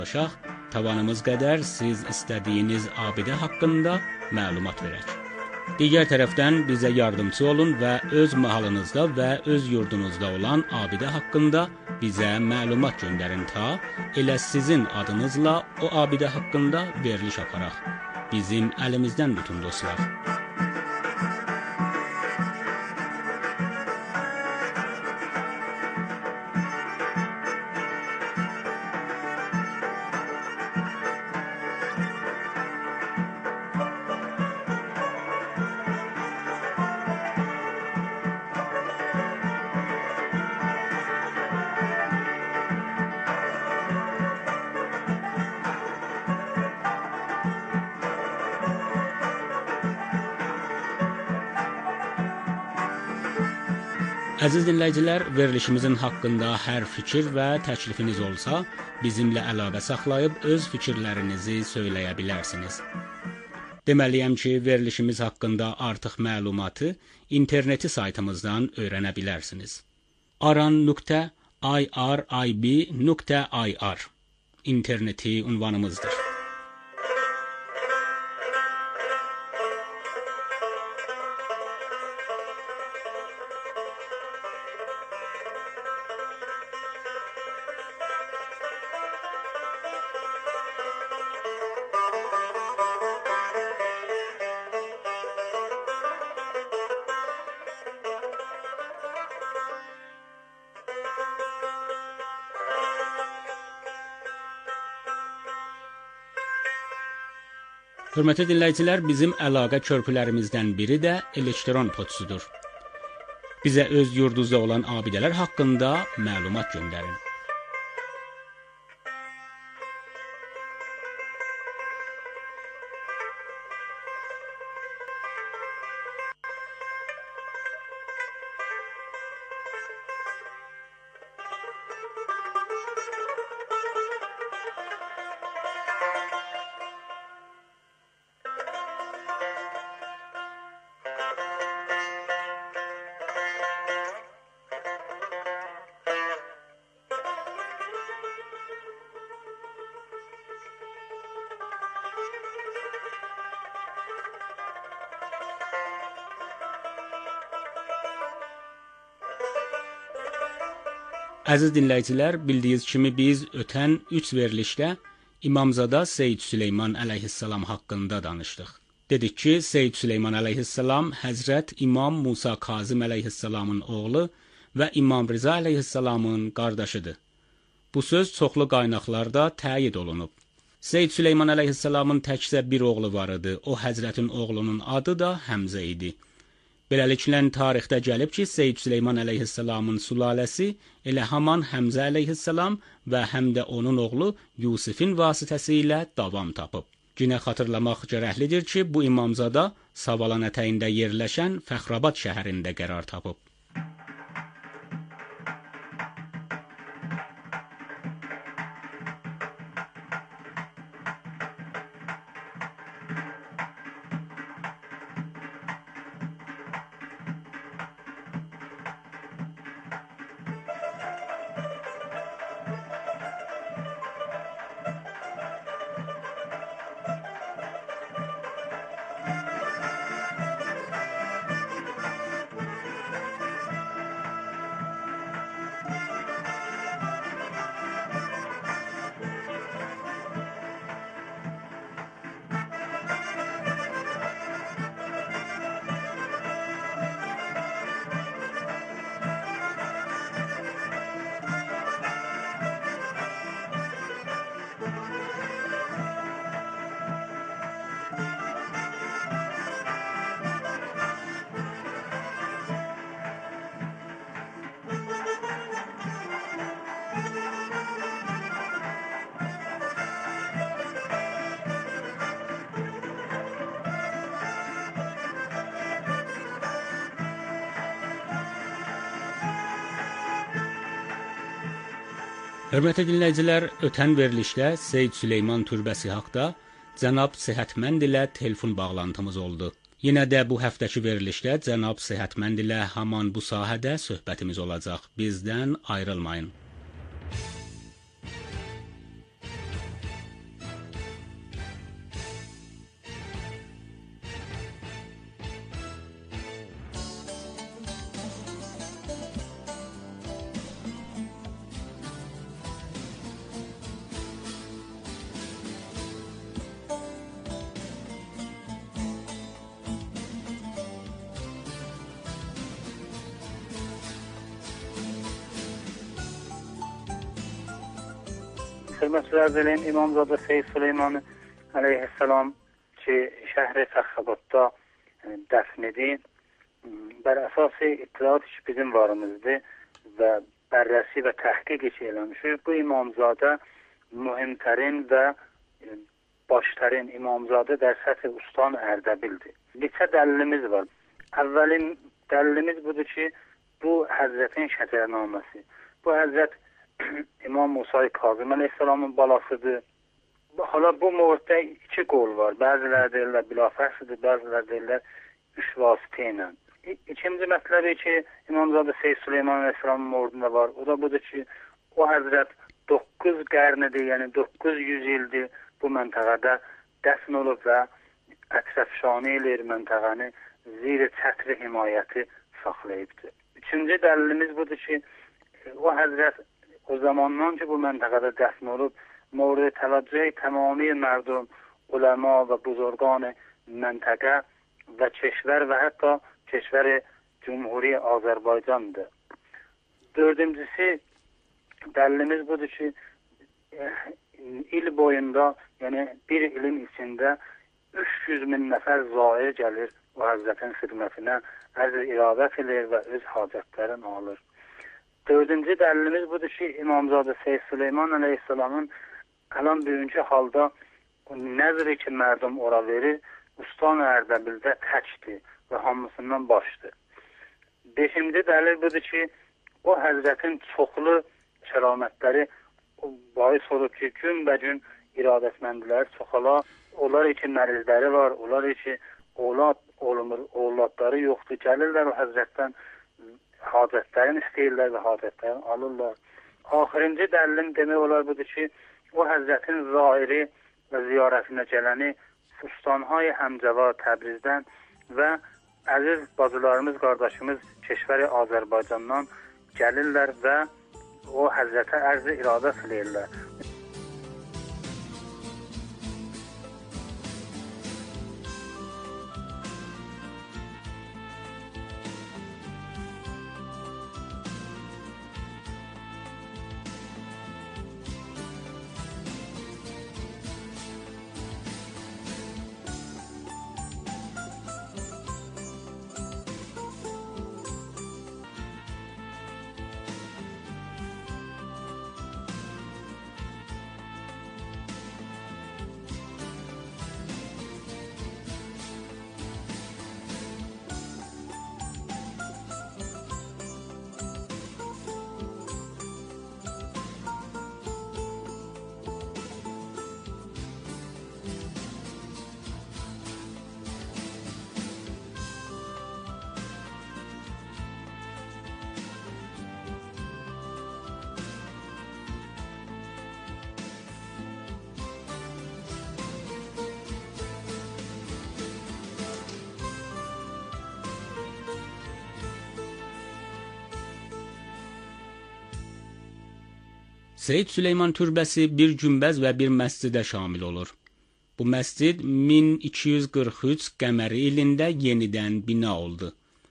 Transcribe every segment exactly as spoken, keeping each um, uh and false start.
Başaq, tavanımız qədər siz istədiyiniz abidə haqqında məlumat verək. Digər tərəfdən bizə yardımçı olun və öz mahalınızda və öz yurdunuzda olan abidə haqqında bizə məlumat göndərin ta elə sizin adınızla o abidə haqqında veriliş aparaq. Bizim əlimizdən tutun dostlar. Əziz dinləyicilər, verilişimizin haqqında hər fikir və təklifiniz olsa, bizimlə əlaqə saxlayıb öz fikirlərinizi söyləyə bilərsiniz. Deməliyəm ki, verilişimiz haqqında artıq məlumatı interneti saytımızdan öyrənə bilərsiniz. aran nöqtə irib nöqtə ir interneti ünvanımızdır. Hörmətli dinləyicilər, bizim əlaqə körpülərimizdən biri də elektron poçtudur. Bizə öz yurdunuzda olan abidələr haqqında məlumat göndərin. Əziz dinləyicilər, bildiyiniz kimi biz ötən üç verilişdə İmamzada Seyyid Süleyman əleyhissalam haqqında danışdıq. Dedik ki, Seyyid Süleyman əleyhissalam Həzrət İmam Musa Kazım əleyhissalamın oğlu və İmam Rıza əleyhissalamın qardaşıdır. Bu söz çoxlu qaynaqlarda təyid olunub. Seyyid Süleyman əleyhissalamın təkcə bir oğlu var idi. O Həzrətin oğlunun adı da Həmzə idi. Beləliklə tarixdə gəlib ki, Seyyid Süleyman əleyhissalamın sülaləsi elə haman Həmzə əleyhissalam və həm də onun oğlu Yusifin vasitəsilə davam tapıb. Yenə xatırlamaq gərəklidir ki, bu İmamzada Savalan ətəyində yerləşən Fəxrabad şəhərində qərar tapıb. Hörmətli dinləyicilər, ötən verilişdə Seyyid Süleyman türbəsi haqda Cənab Səhətmənd ilə telefon bağlantımız oldu. Yenə də bu həftəki verilişdə Cənab Səhətmənd ilə haman bu sahədə söhbətimiz olacaq. Bizdən ayrılmayın. Hürmetli Ərzəliyim, İmamzadə Seyyid Süleyman əleyhissalam ki, şəhri Fəxrabadda dəfn edin. Bər əsası ittiraat ki, bizim varımızdır və bərrəsi və təhqiq işi eləmişik. Bu İmamzadə mühimtərin və baştərin İmamzadə der səthi ustan Ərdəbildir. Neçə dəlilimiz var. Əvvəlin dəlilimiz budur ki, bu Həzrətin şəcərnaməsi. Bu Həzrət İmam Musa Kazım əleyhissalamın balasıdır. Hala bu mövzuda iki qol var. Bəziləri deyirlər bilafəslidir, bəziləri deyirlər üç vasitə ilə. İkinci mətləbi ki, İmamzadə Seyyid Süleyman əleyhissalamın mövzusunda var. O da budur ki, o Həzrət doqquz qarnidir, yəni doqquz yüz ildir bu məntəqədə dəfn olub və ətrafşanə eləyir məntəqəni, zir çətri himayəti saxlayıbdır. Üçüncü dəlilimiz budur ki, o Həzrət o zamandan ki, bu məntəqədə dəfn olub, mورد توجه تمامی مردم، علما و بزرگان منطقه و کشور و حتی کشور Cumhuri Azərbaycandır. Dördüncüsü dəlilimiz budur ki, il boyunda, yəni bir ilin içində üç yüz min nəfər zair gəlir o Həzrətin xidmətinə, ərz iradət edir və öz hacətlərini alır. Dördüncü dəlilimiz budur ki, İmamzadə Seyyid Süleyman əleyhissalamın Alan bugünkü halda nəzri ki, mərdum ora verir, Ustan Ərdəbildə təkdir və hamısından başdır. Beşinci dəlil budur ki, o Həzrətin çoxlu kəramətləri bahis olur ki, gün bə gün iradətməndilər çoxala. Onlar ki, mərizləri var, onlar ki, oğlad olmur, oğladları yoxdur. Gəlirlər o Həzrətdən hacətlərini istəyirlər və hacətlərini alırlar. Axırıncı dəlilim demək olar budur ki, o Həzrətin zairi və ziyarətinə gələni Fustanhay Həmcəva Təbrizdən və əziz bacılarımız, qardaşımız Keşvəri Azərbaycandan gəlirlər və o Həzrətə ərz-i iradə eləyirlər. Seyyid Süleyman türbəsi bir günbəz və bir məscidə şamil olur. Bu məscid min iki yüz qırx üç qəməri ilində yenidən bina oldu.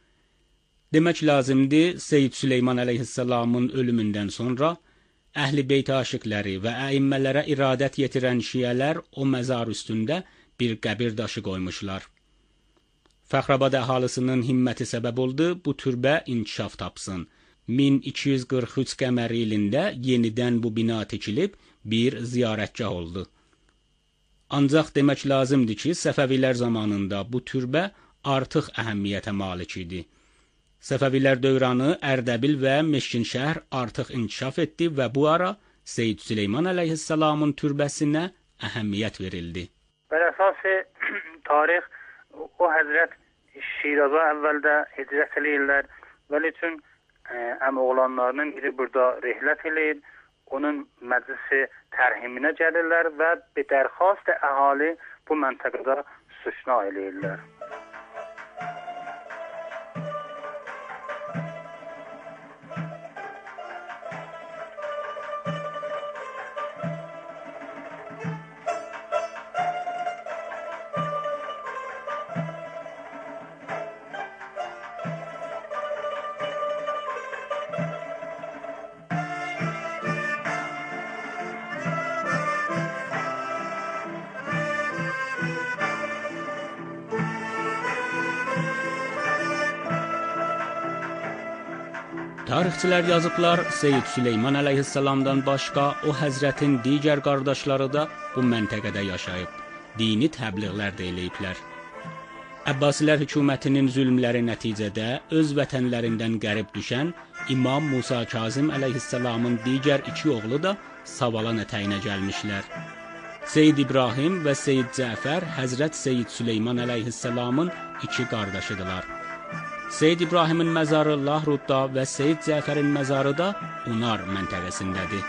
Demək lazımdır, Seyyid Süleyman əleyhissalamın ölümündən sonra Əhl-i Beyt aşiqləri və əimmələrə iradət yetirən şiələr o məzar üstündə bir qəbir daşı qoymuşlar. Fəxrabad əhalisinin himməti səbəb oldu, bu türbə inkişaf tapsın. min iki yüz qırx üç qəməri ilində yenidən bu bina tikilib bir ziyarətgah oldu. Ancaq demək lazımdır ki, Səfəvilər zamanında bu türbə artıq əhəmiyyətə malik idi. Səfəvilər dövranı Ərdəbil və Meşkinşəhər artıq inkişaf etdi və bu ara Seyyid Süleyman əleyhissalamın türbəsinə əhəmiyyət verildi. Bər əsası tarix o Həzrət Şiraza əvvəldə hicrət eləyirlər və üçün əmoğlanlarının biri burada rehlət eləyir, onun məclisi tərhiminə gəlirlər və bir dərxast əhali bu məntəqədə suşna eləyirlər. Tarixçilər yazıblar, Seyyid Süleyman əleyhissalamdan başqa o həzrətin digər qardaşları da bu məntəqədə yaşayıb, dini təbliğlər də eləyiblər. Əbbasilər hökumətinin zülmləri nəticədə öz vətənlərindən qərib düşən İmam Musa Kazım əleyhissalamın digər iki oğlu da Savala ətəyinə gəlmişlər. Seyyid İbrahim və Seyyid Cəfər Həzrət Seyyid Süleyman əleyhissalamın iki qardaşıdırlar. Seyyid İbrahimin məzarı Lahrudda və Seyyid Cəfərin məzarı da Unar məntəqəsindədir.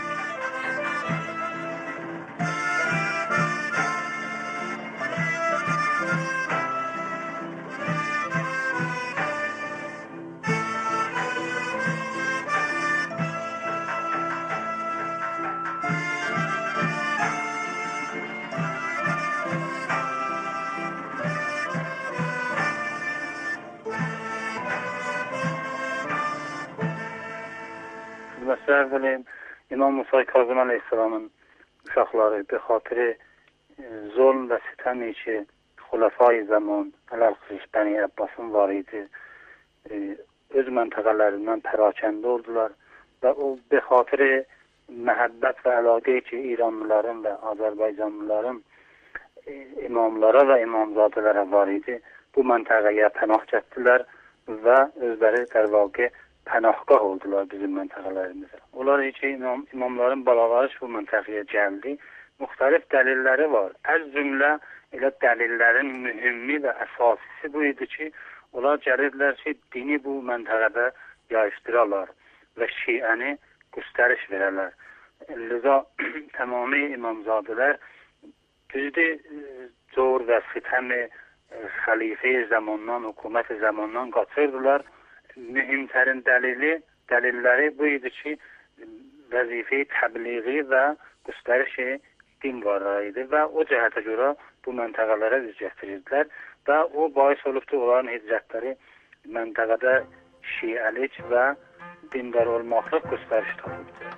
Məsələn, İmam Musa Kazım əleyhissalamın uşaqları bi xatirə zulm və sitəm içi xulafai zaman Əl-Xırs Bəni Abbasın var idi. Öz məntəqələrindən pərakəndə oldular və o bi xatirə məhəbbət və əlaqə ki İranlıların və Azərbaycanlıların imamlara və imamzadələrə var idi. Bu məntəqəyə pənah gətirdilər və özləri در واقع pənahgah oldular bizim məntəqələrimizə. Onlar ki, imam, imamların balaları bu məntəqəyə gəldi. Müxtəlif dəlilləri var. Əz cümlə elə dəlillərin mühümmi və əsasisi bu idi ki, onlar gəlirlər ki, dini bu məntəqədə yayışdırarlar və şiəni göstəriş verərlər. Liza tamami imamzadələr düzdür, zor və sitəmi xəlifə zamandan, hökumət zamandan qaçırdılar. Mühimtərin dəlili, dəlilləri bu idi ki, vəzifə təbliği və göstərişi din var idi və o cəhətə görə bu məntəqələrə üz gətirirdilər və o bahis olubdu onların hicrətləri məntəqədə şiəlik və dindar olmaqlıq göstəriş tapıbdı.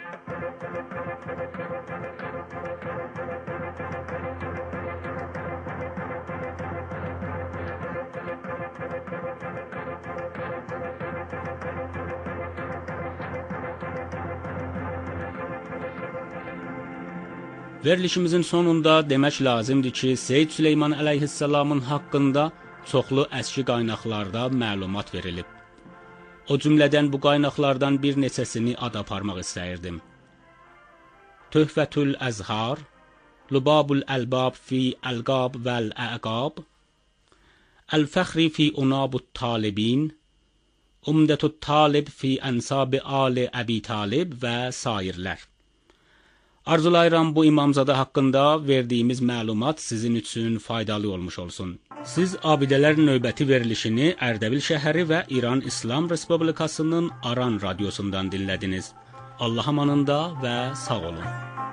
Verilişimizin sonunda demək lazımdır ki, Seyyid Süleyman əleyhissalamın haqqında çoxlu əski qaynaqlarda məlumat verilib. O cümlədən bu qaynaqlardan bir neçəsini ad aparmaq istəyirdim. Töhfətül Əzhar, Lubabul Əlbab fi Əlqab vəl-Əqab, Əl-Fəxri fi Unabut Talibin, Umdətut Talib fi Ənsab Ali Əbi Talib və sairlər. Arzulayıram bu imamzada haqqında verdiyimiz məlumat sizin üçün faydalı olmuş olsun. Siz abidələr növbəti verilişini Ərdəbil şəhəri və İran İslam Respublikasının Aran radiosundan dinlədiniz. Allah amanında və sağ olun.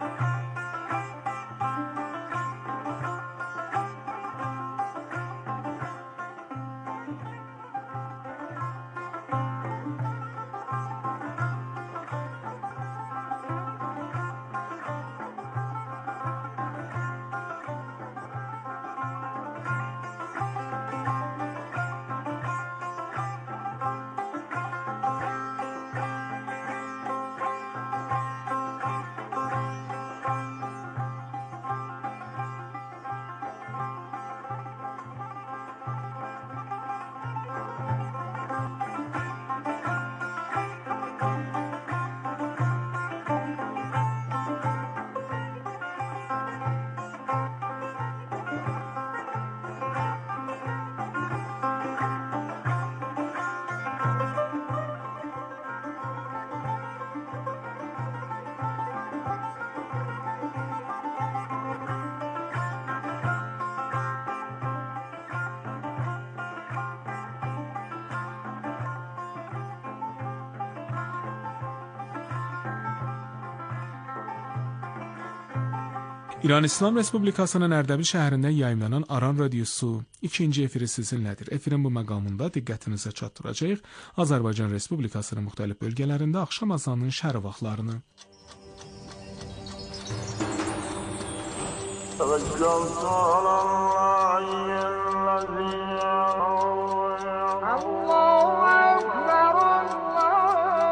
İran İslam Respublikasının Ərdəbil şəhərində yayımlanan Aran radiosu ikinci efiri sizinlədir. Efirin bu məqamında diqqətinizə çatdıracağıq Azərbaycan Respublikasının müxtəlif bölgələrində axşam azanının şəhər vaxtlarını. Allahu Ekber, Allah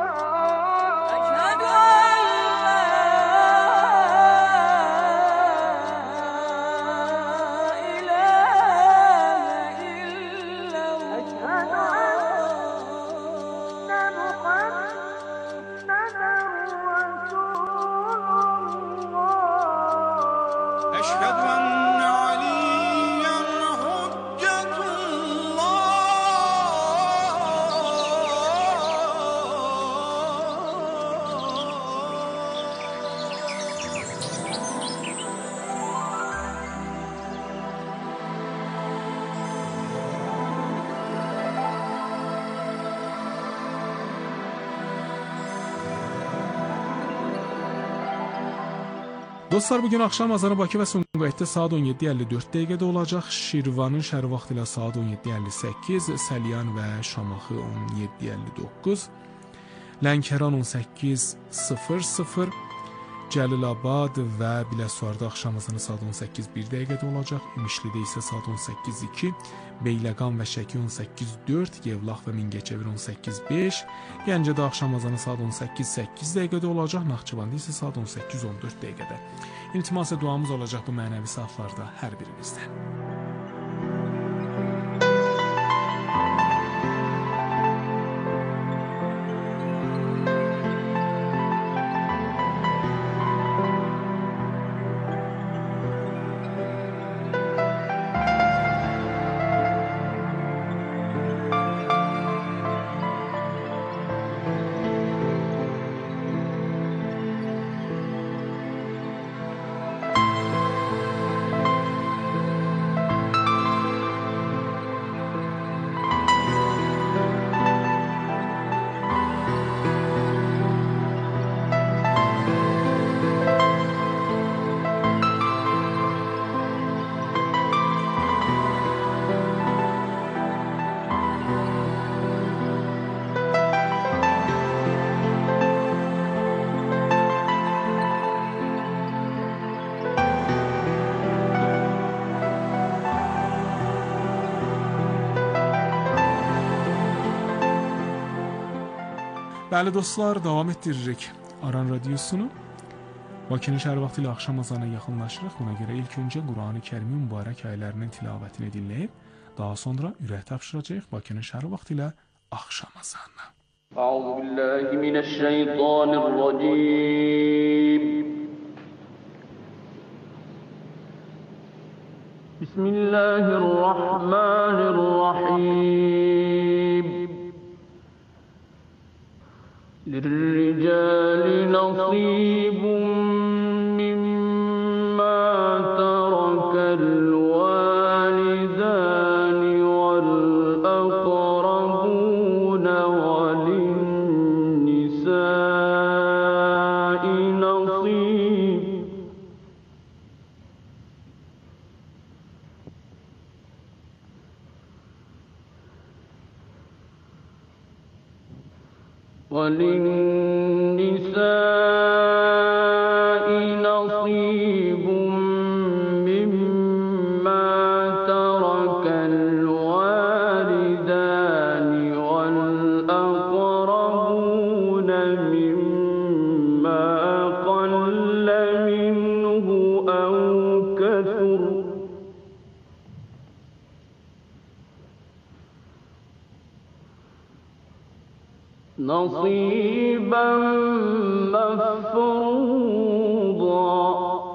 Dostlar, bugün akşam azanı Bakı və Sumqayıtda saat on yeddi əlli dörd dəqiqədə olacaq. Şirvanın şərq vaxtı ilə saat on yeddi əlli səkkiz, Səlyan və Şamaxı on yeddi əlli doqquz, Lənkəran on səkkiz sıfır sıfır, Cəlilabad və Biləsuvarda axşam azanı saat on səkkiz bir dəqiqədə olacaq. İmişlidə isə saat on səkkiz iki, Beyləqan və Şəki on səkkiz dörd, Yevlax və Mingəçevir on səkkiz beş, Gəncədə axşam azanı saat on səkkiz səkkiz dəqiqədə olacaq. Naxçıvanda isə saat on səkkiz on dörd dəqiqədə. İltimas duamız olacaq bu mənəvi saatlarda hər birimizdə. Bəli dostlar, davam etdiririk Aran Radiosunu. Bakının şəhər vaxtı ilə axşam azanına yaxınlaşırıq. Buna görə ilk öncə Qurani Kərimin mübarək ayələrinin tilavətini dinləyib, daha sonra ürək tapşıracağıq Bakının şəhər vaxtı ilə axşam azanına. Əuzu billahi mineşşeytanirracim. Bismillahirrahmanirrahim. للرجال نصيب مما ترك الوالدان والأقربون وللنساء نصيب وللنساء نصيب مما ترك الوالدان والأقربون مما قل منه أو كثر نصيبا مفروضا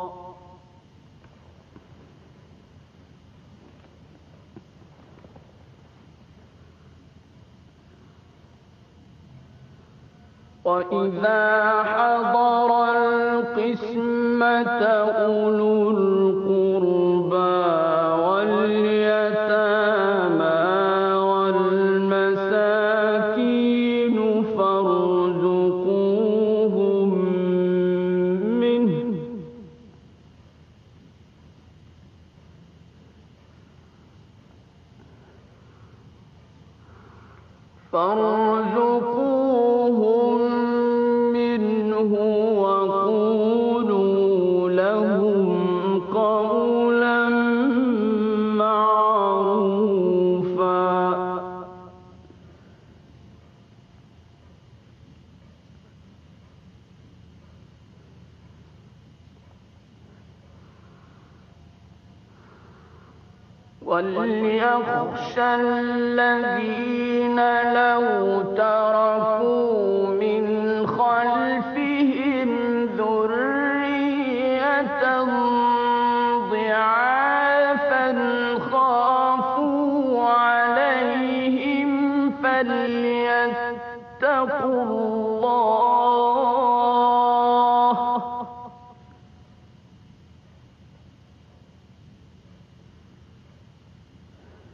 وإذا حضر القسمة أولو القربى واليتامى والمساكين فارزقوهم منه فارزقوهم منه وقولوا لهم قولا معروفا وليخشى الذين لو تركوا من خلفهم ذرية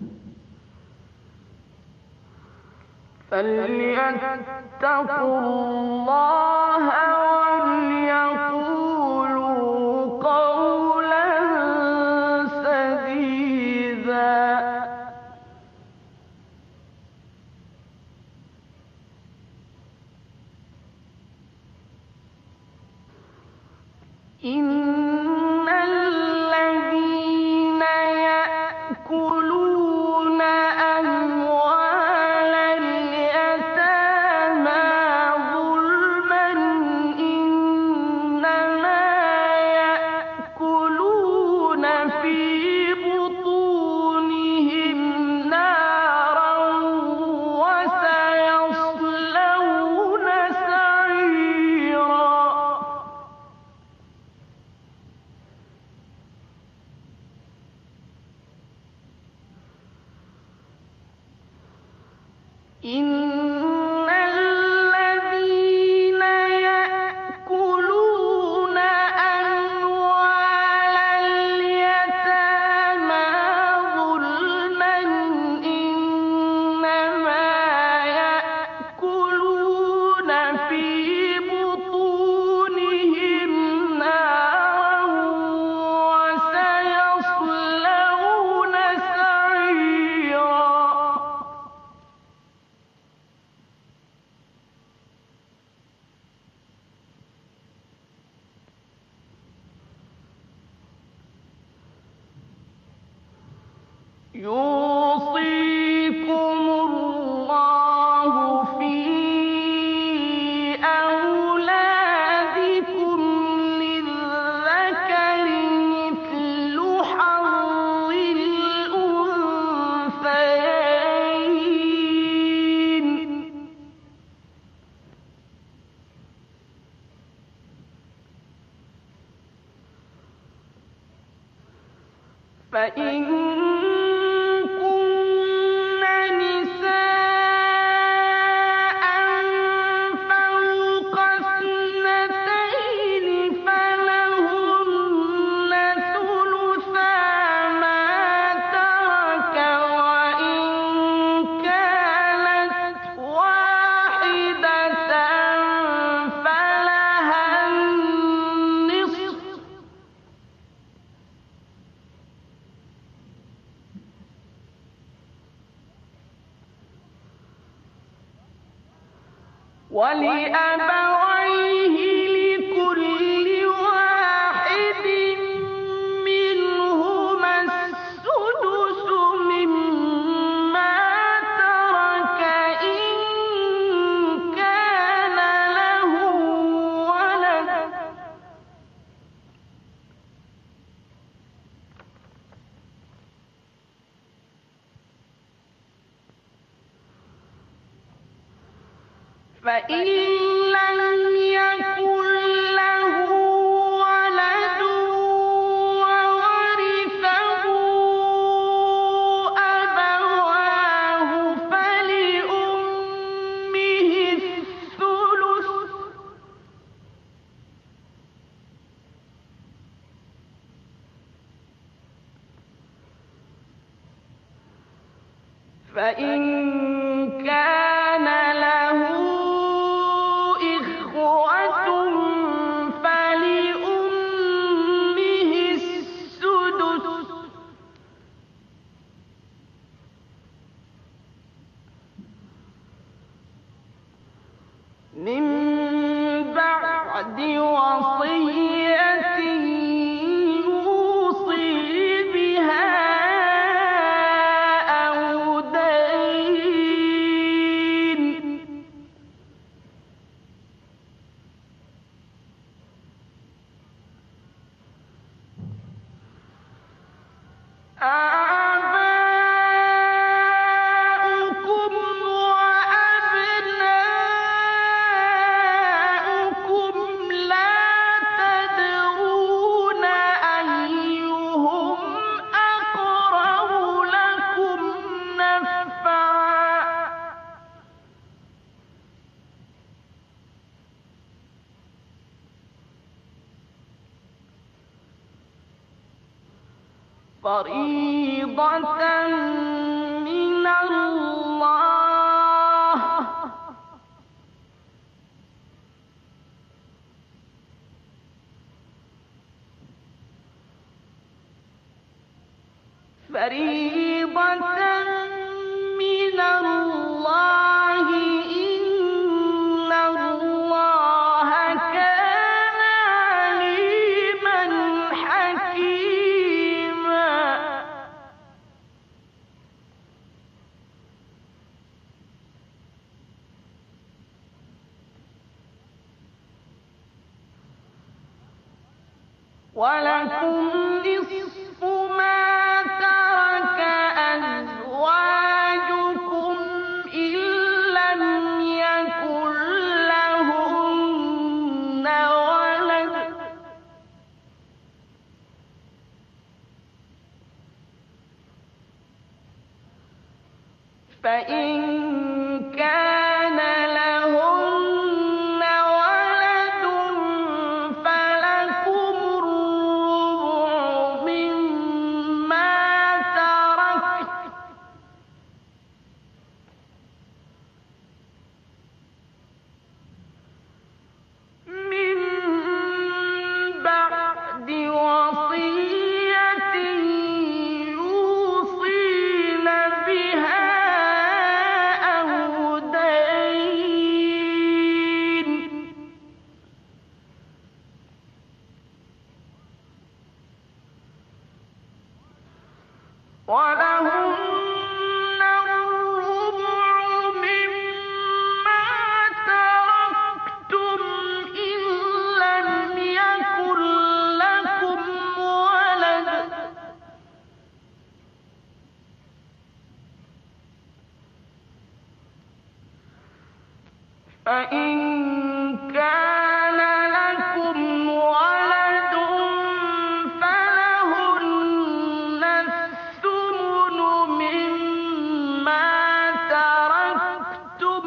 فليتقوا الله وليقولوا قولا سديدا. إن الذين يأكلون أموال اليتامى ظلما إنما يأكلون في بطونهم نارا وسيصلون سعيرا. إن الذين يأكلون أموال اليتامى ظلما إنما يأكلون في بطونهم نارا وسيصلون سعيرا. يوصيكم الله في أولادكم للذكر مثل حظ الأنثيين. فإن كن نساء فوق اثنتين فلهن ثلثا ما ترك وإن كانت واحدة فلها النصف. ولأبويه لكل واحد منهما السدس مما ترك إن كان له ولد. فإن لم يكن له ولد وورثه أبواه فلأمه الثلث فإن كان له إخوة فلأمه السدس من بعد وصية يوصي بها أو دين. آباؤكم وأبناؤكم لا تدرون أيهم أقرب لكم نفعا فريضة فريضة من الله إن الله كان عليما حكيما. ولكم نصف ما ترك أزواجكم إن لم يكن لهن ولد فإن كان لهن ولد فلكم الربع مما ترك من بعد وصية يوصين بها أو دين. ولهن الربع مما تركتم إن لم يكن لكم ولد فإن كان لكم ولد فلهن الثمن مما تركتم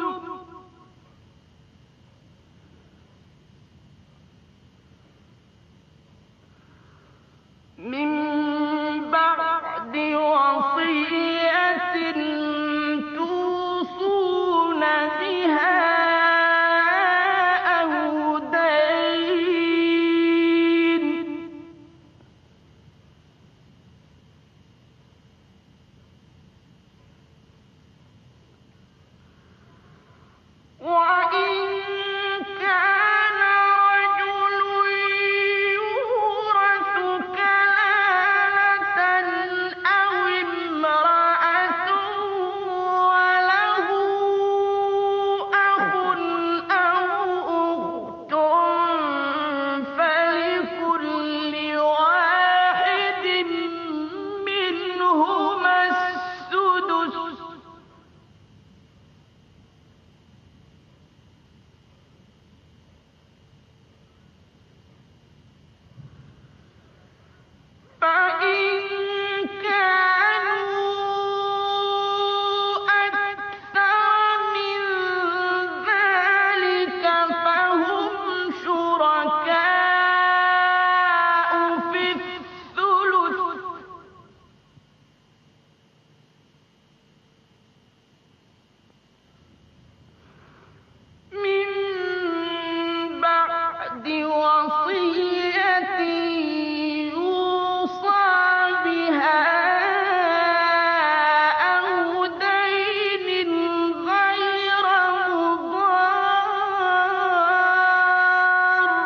من بعد وصية توصون بها أو دين. وإن كان رجل يورث كلالة أو امرأة وله أخ أو أخت فلكل واحد منهما السدس فإن كانوا أكثر من ذلك فهم شركاء في الثلث من بعد وصية يوصى بها أو دين غير مضار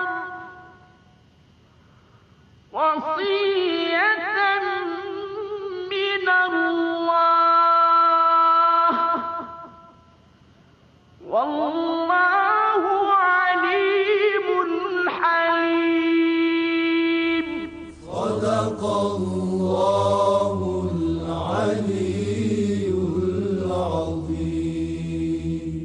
وصية من الله والله عليم حليم. صدق الله العلي العظيم.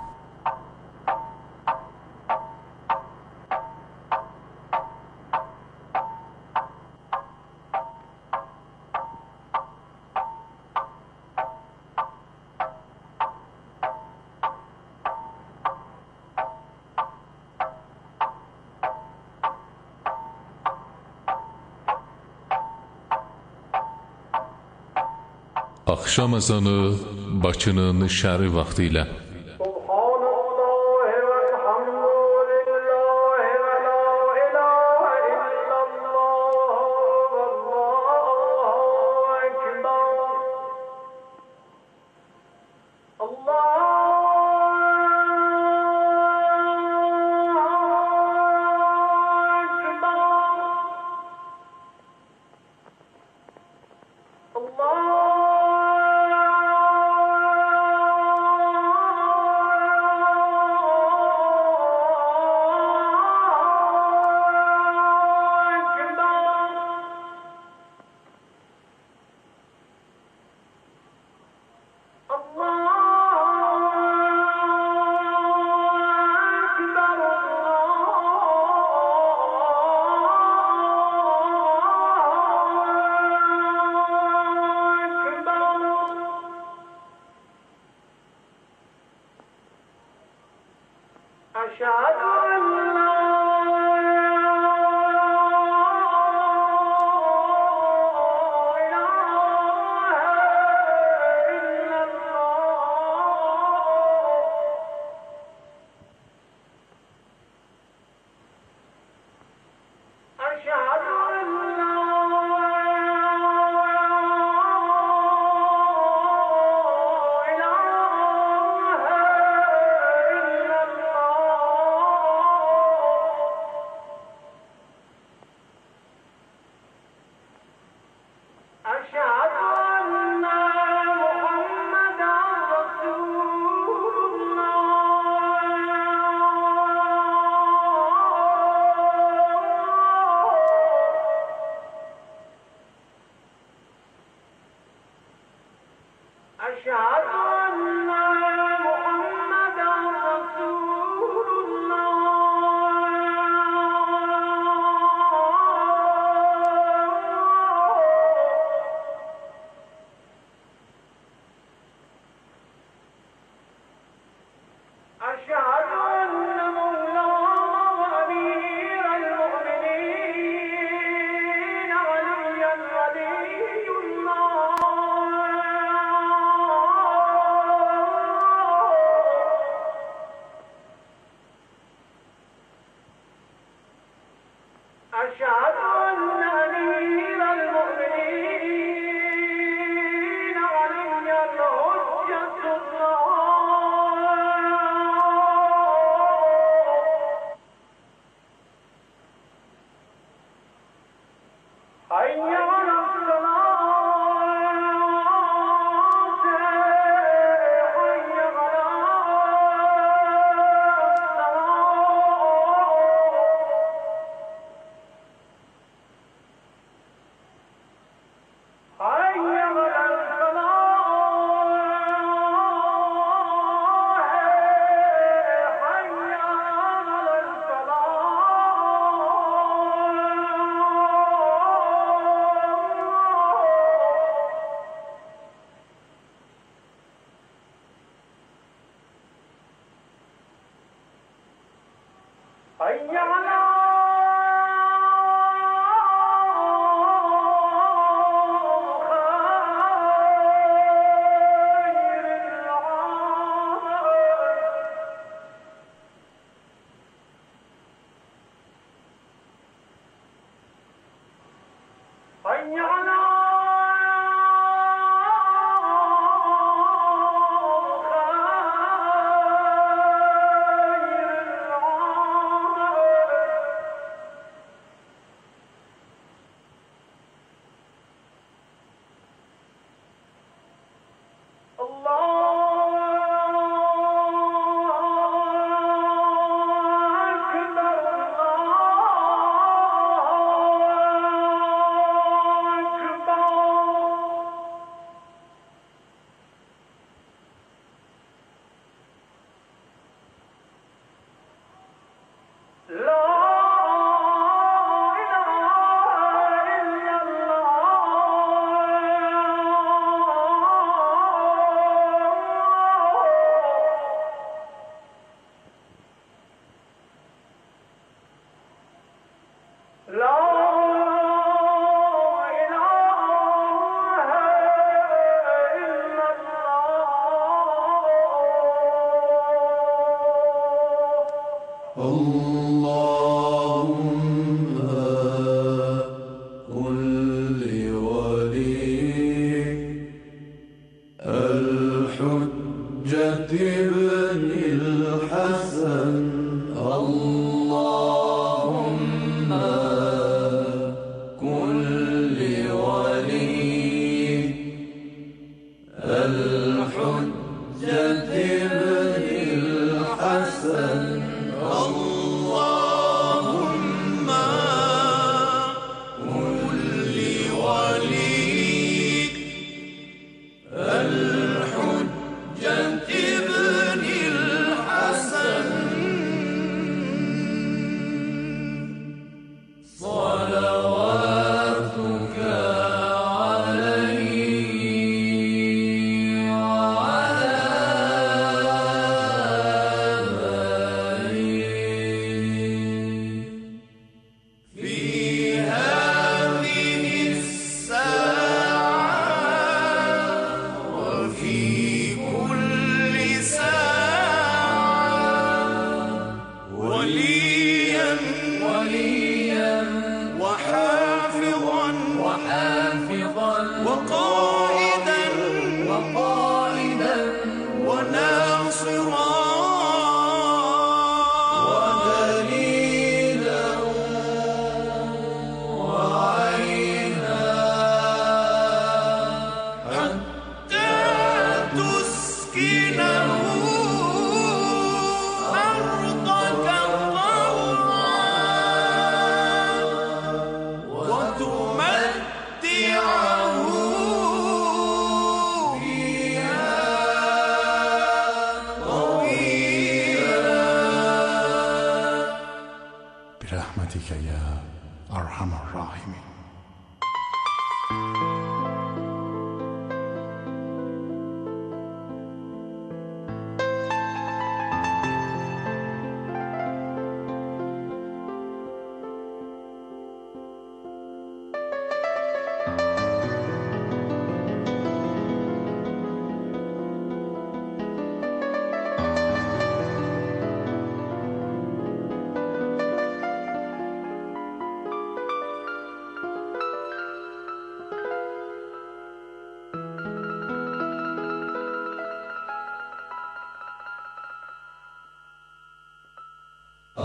Axşam ezanı Bakının şəhəri vaxtı ilə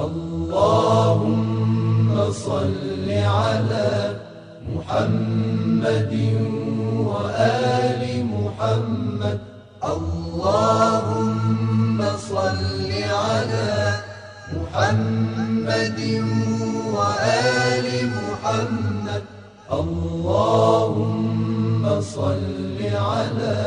اللهم صل على محمد وآل محمد اللهم صل على محمد وآل محمد اللهم صل على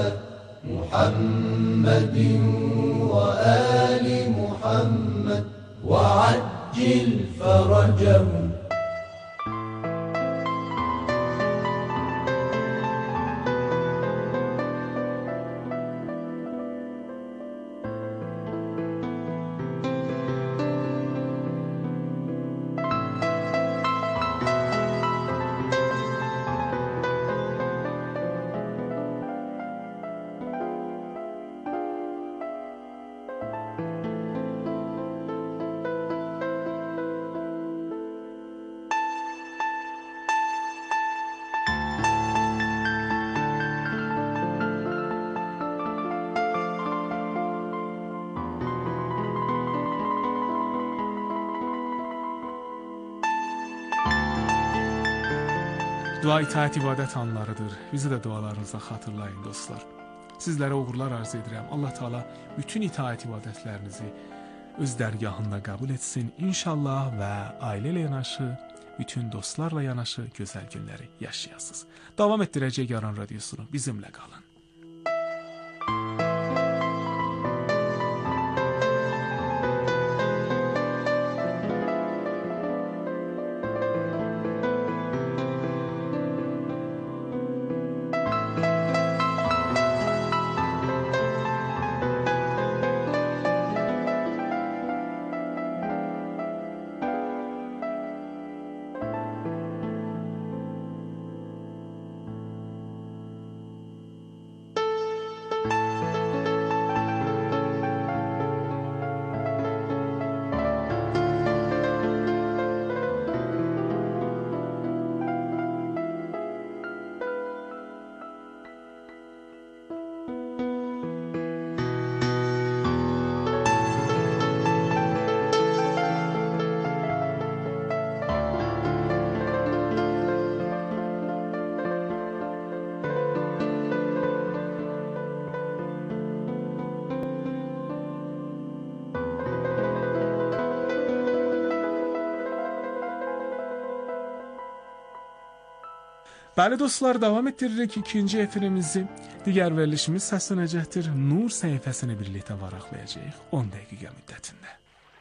محمد وآل محمد وعجل فرجهم. Dua itaət ibadət anlarıdır. Bizi də dualarınızla xatırlayın dostlar. Sizlərə uğurlar arzu edirəm. Allah Teala bütün itaət ibadətlərinizi öz dərgahında qəbul etsin inşallah və ailə ilə yanaşı, bütün dostlarla yanaşı gözəl günləri yaşayasınız. Davam etdirəcək Aran Radiosunu. Bizimlə qalın. Bəli dostlar, davam etdiririk ikinci efirimizi. Digər verilişimiz səslənəcəkdir. Nur səhifəsini birlikdə varaqlayacağıq on dəqiqə müddətində.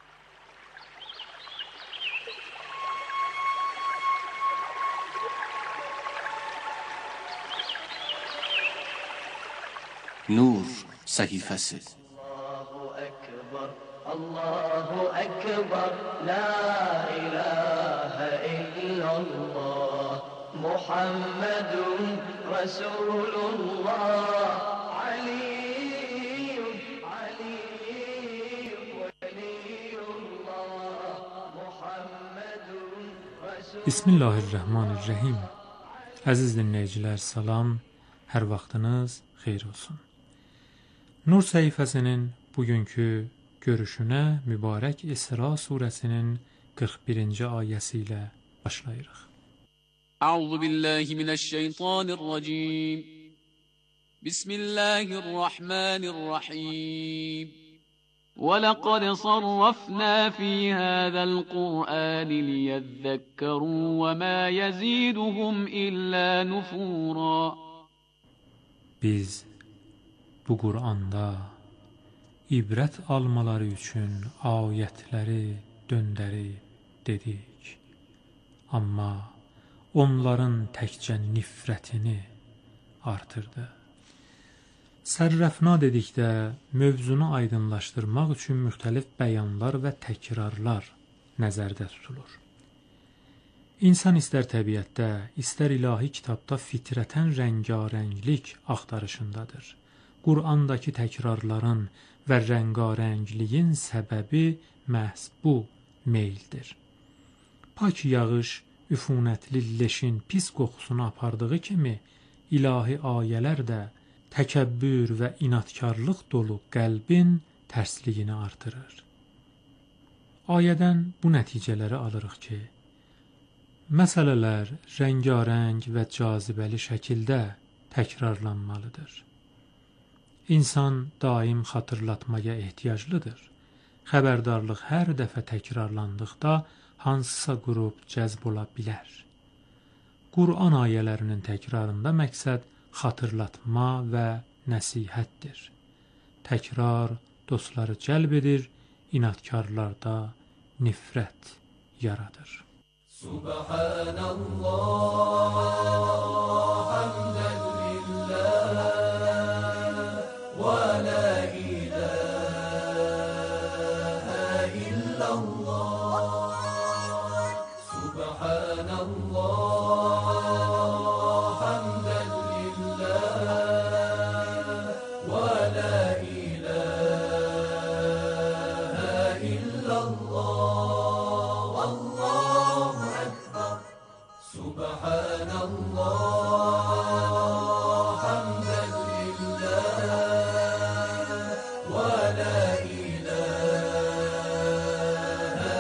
Nur səhifəsi. Allahu Ekber, Allahu Ekber, La ilahe illallah, Muhammedun Resulullah, Aliyyun, Aliyyun, Veliyullah, Muhammedun Resulullah. Bismillahirrahmanirrahim. Əziz dinləyicilər, salam, hər vaxtınız xeyir olsun. Nur səhifəsinin bugünkü görüşünə mübarək İsra surəsinin qırx birinci ayəsi ilə başlayırıq. Əuzu billahi minəşşeytanirracim. Bismillahirrahmanirrahim. وَلَقَدْ صَرَّفْنَا فِي هَذَا الْقُرْآنِ لِيَذَّكَّرُوا وَمَا يَزِيدُهُمْ إِلَّا نُفُورًا. Biz bu Qur'anda ibrət almaları üçün ayətləri döndərib dedik. Amma onların təkcə nifrətini artırdı. Sərrəfna dedikdə mövzunu aydınlaşdırmaq üçün müxtəlif bəyanlar və təkrarlar nəzərdə tutulur. İnsan istər təbiətdə, istər ilahi kitabda fitrətən rəngarənglik axtarışındadır. Qur'andakı təkrarların və rəngarəngliyin səbəbi məhz bu meyldir. Pak yağış, üfunətli leşin pis qoxusunu apardığı kimi, ilahi ayələr də təkəbbür və inatkarlıq dolu qəlbin tərsliyini artırır. Ayədən bu nəticələri alırıq ki, məsələlər rəngarəng və cazibəli şəkildə təkrarlanmalıdır. İnsan daim xatırlatmaya ehtiyaclıdır. Xəbərdarlıq hər dəfə təkrarlandıqda hansısa qrup cəzb ola bilər. Qur'an ayələrinin təkrarında məqsəd xatırlatma və nəsihətdir. Təkrar dostları cəlb edir, inatkarlarda nifrət yaradır. Subhanallah, hamdən lillah, və la ilahə illallah. Subhanallah, hamdən lillah, və la ilahə illallah. Subhanallah, hamdən lillah, və la ilahə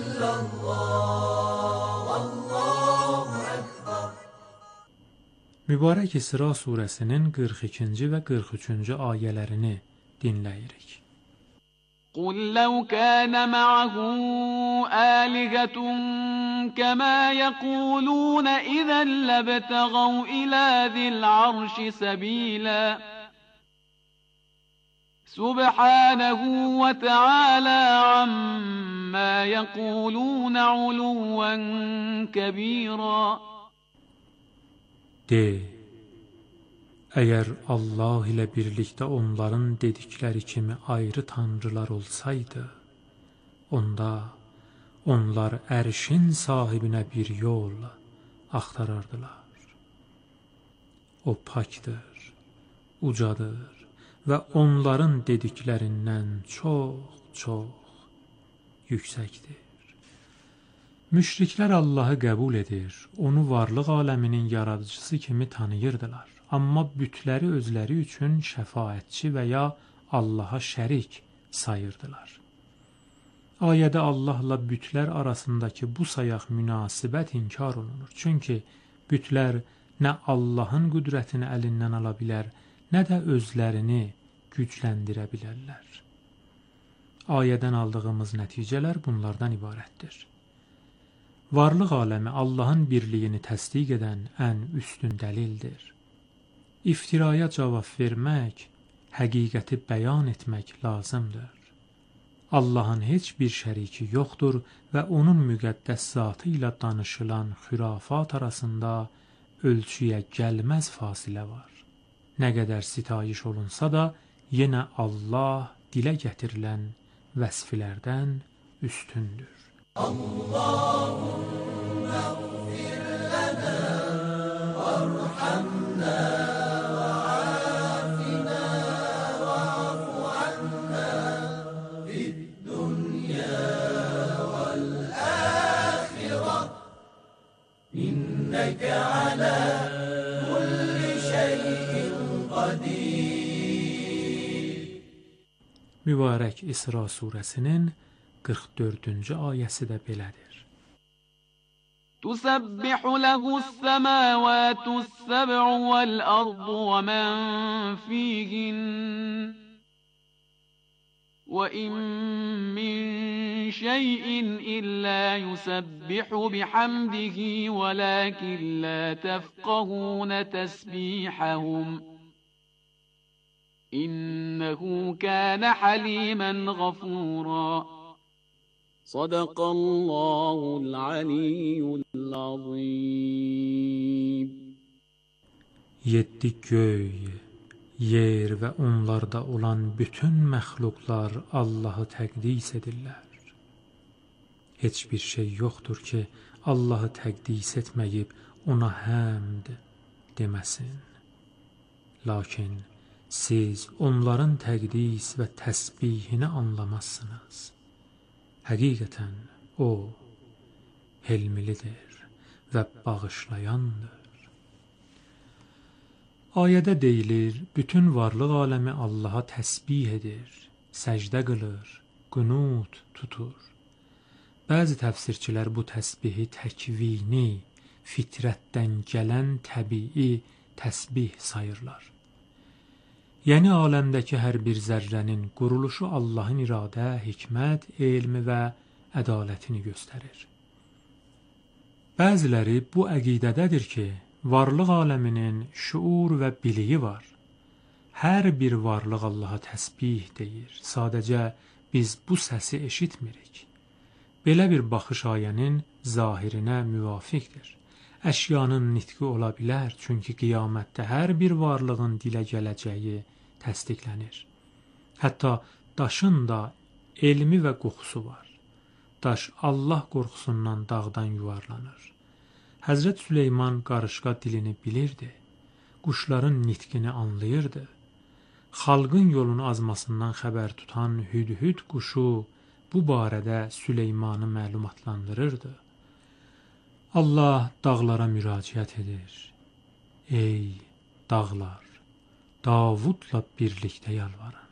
illallah, Allahu Ekber. Mübarək İsra surəsinin qırx ikinci və qırx üçüncü ayələrini dinləyirik. قل لو كان معه آلهة كما يقولون إذا لابتغوا إلى ذي العرش سبيلا سبحانه وتعالى عما يقولون علوا كبيرا. De, əgər Allah ilə birlikdə onların dedikləri kimi ayrı tanrılar olsaydı, onda onlar ərşin sahibinə bir yol axtarardılar. O pakdır, ucadır və onların dediklərindən çox, çox yüksəkdir. Müşriklər Allahı qəbul edir, onu varlıq aləminin yaradıcısı kimi tanıyırdılar. Amma bütləri özləri üçün şəfaətçi və ya Allaha şərik sayırdılar. Ayədə Allahla bütlər arasındakı bu sayaq münasibət inkar olunur. Çünki bütlər nə Allahın qüdrətini əlindən ala bilər, nə də özlərini gücləndirə bilərlər. Ayədən aldığımız nəticələr bunlardan ibarətdir. Varlıq aləmi Allahın birliyini təsdiq edən ən üstün dəlildir. İftiraya cavab vermək, həqiqəti bəyan etmək lazımdır. Allahın heç bir şəriki yoxdur və onun müqəddəs zatı ilə danışılan xürafat arasında ölçüyə gəlməz fasilə var. Nə qədər sitayiş olunsa da, yenə Allah dilə gətirilən vəsflərdən üstündür. Allahümme gfir lana varhamna وعافنا واعف عنا في الدنيا والآخرة إنك على كل شيء قدير. Mübarək İsra surəsinin qırx dördüncü ayəsi də belədir. تسبح له السماوات السبع والأرض ومن فيهن وإن من شيء إلا يسبح بحمده ولكن لا تفقهون تسبيحهم إنه كان حليما غفورا. صدق الله العلي العظيم. Yeddi göy, yer və onlarda olan bütün məxluqlar Allahı təqdis edirlər. Heç bir şey yoxdur ki, Allahı təqdis etməyib ona həmd deməsin. Lakin siz onların təqdis və təsbihini anlamazsınız. Həqiqətən o helmilidir və bağışlayandır. Ayədə deyilir, bütün varlıq aləmi Allaha təsbih edir, səcdə qılır, qunut tutur. Bəzi təfsirçilər bu təsbihi təkvini, fitrətdən gələn təbii təsbih sayırlar. Yəni aləmdəki hər bir zərrənin quruluşu Allahın iradə, hikmət, elmi və ədalətini göstərir. Bəziləri bu əqidədədir ki, varlıq aləminin şuur və biliyi var. Hər bir varlıq Allaha təsbih deyir. Sadəcə biz bu səsi eşitmirik. Belə bir baxış ayənin zahirinə müvafiqdir. Əşyanın nitqi ola bilər, çünki qiyamətdə hər bir varlığın dilə gələcəyi təsdiqlənir. Hətta daşın da elmi və qoxusu var. Daş Allah qorxusundan dağdan yuvarlanır. Həzrət Süleyman qarışqa dilini bilirdi. Quşların nitqini anlayırdı. Xalqın yolunu azmasından xəbər tutan hüdhüd quşu bu barədə Süleymanı məlumatlandırırdı. Allah dağlara müraciət edir. Ey dağlar, Davudla birlikdə yalvarın.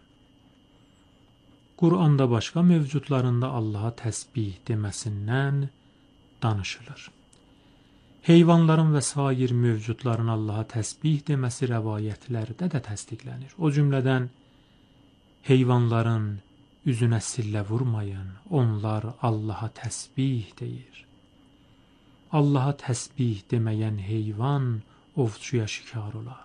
Qur'anda başqa mövcudlarında Allaha təsbih deməsindən danışılır. Heyvanların və sair mövcudların Allaha təsbih deməsi rəvayətlərdə də təsdiqlənir. O cümlədən heyvanların üzünə sillə vurmayın, onlar Allaha təsbih deyir. Allaha təsbih deməyən heyvan ovçuya şikar olar.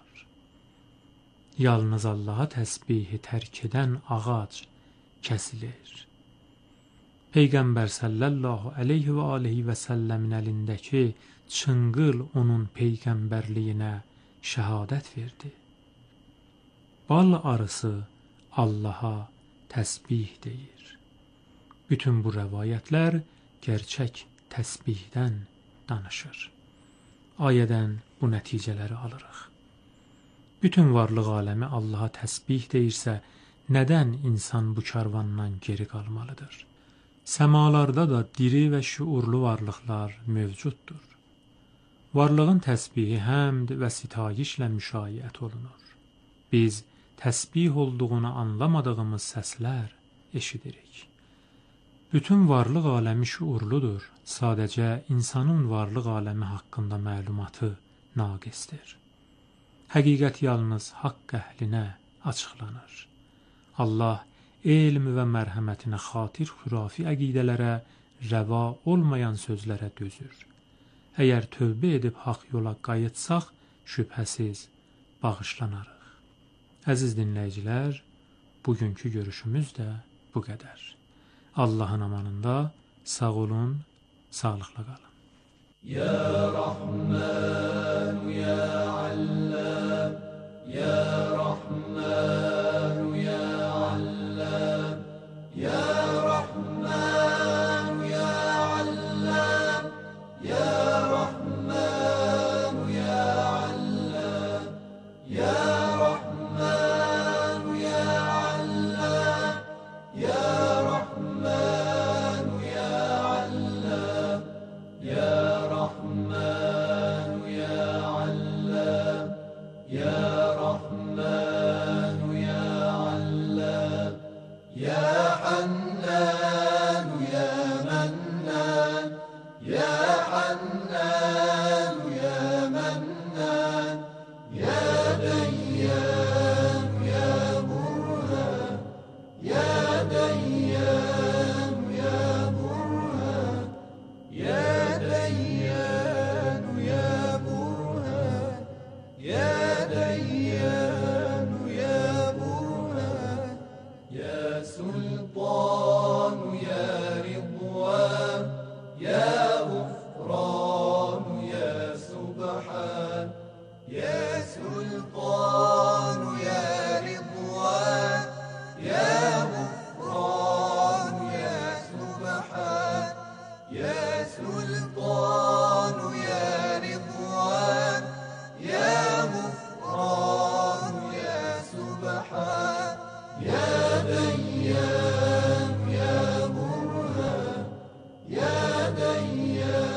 Yalnız Allaha təsbihi tərk edən ağac kəsilir. Peyğəmbər sallallahu aleyhi və aleyhi və səlləmin əlindəki çınqıl onun peyğəmbərliyinə şəhadət verdi. Bal arısı Allaha təsbih deyir. Bütün bu rəvayətlər gerçək təsbihdən danışır. Ayədən bu nəticələri alırıq. Bütün varlıq aləmi Allaha təsbih deyirsə, nədən insan bu karvandan geri qalmalıdır? Səmalarda da diri və şuurlu varlıqlar mövcuddur. Varlığın təsbihi həmd və sitayişlə müşayiət olunur. Biz təsbih olduğunu anlamadığımız səslər eşidirik. Bütün varlıq aləmi şuurludur, sadəcə insanın varlıq aləmi haqqında məlumatı naqisdir. Həqiqət yalnız haqq əhlinə açıqlanır. Allah elm və mərhəmətinə xatir xürafi əqidələrə, rəva olmayan sözlərə dözür. Əgər tövbə edib haqq yola qayıtsaq, şübhəsiz bağışlanarıq. Əziz dinləyicilər, bugünkü görüşümüz də bu qədər. Allahın amanında sağ olun, sağlıqla qalın. Ya Rahman, Ya Allam, Ya Rahman, Ya Allam, Ya Rahman, Ya Allam, Ya Rahman, Ya Allam, Ya Rahman, Ya Allam, Ya Rahman, Ya Allam, Ya Rahman, Ya Allam, Ya Rahman, Ya Allam, Ya Hannan, Ya Mannan, Ya Hannan, Ya Mannan, Ya Dayyan, Ya Burhan, Ya Dayyan, Ya Burhan, Ya Dayyan, Ya Burhan, Ya Dayyan, Ya Burhan, Ya Sultan, Ya Ridwan, Ya Ghufran, Ya Subhan, Ya Sultan, Ya Ridwan, Ya Ghufran, Ya Subhan, Ya Sultan, Ya Ridwan, Ya Ghufran, Ya Subhan, Ya Dayyan, Ya Burhan, Ya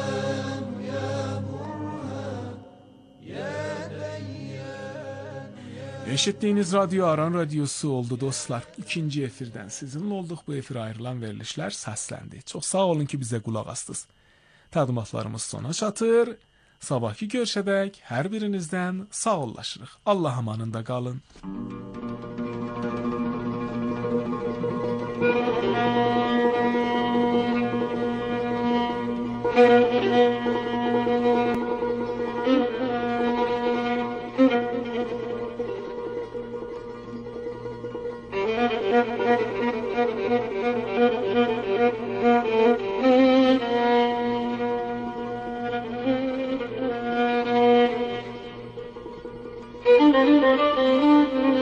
Dayyan, Ya Burhan, Ya Dayyan, Eşittiğiniz Radyo Aran Radyosu oldu dostlar. İkinci efirden sizinle olduk. Bu efir ayrılan verilişler səsləndi. Çox sağ olun ki bizə qulaq astınız. Təqdimatlarımız sona çatır. Sabahki görüşədək hər birinizdən sağ ollaşırıq. Allah amanında qalın. Thank you.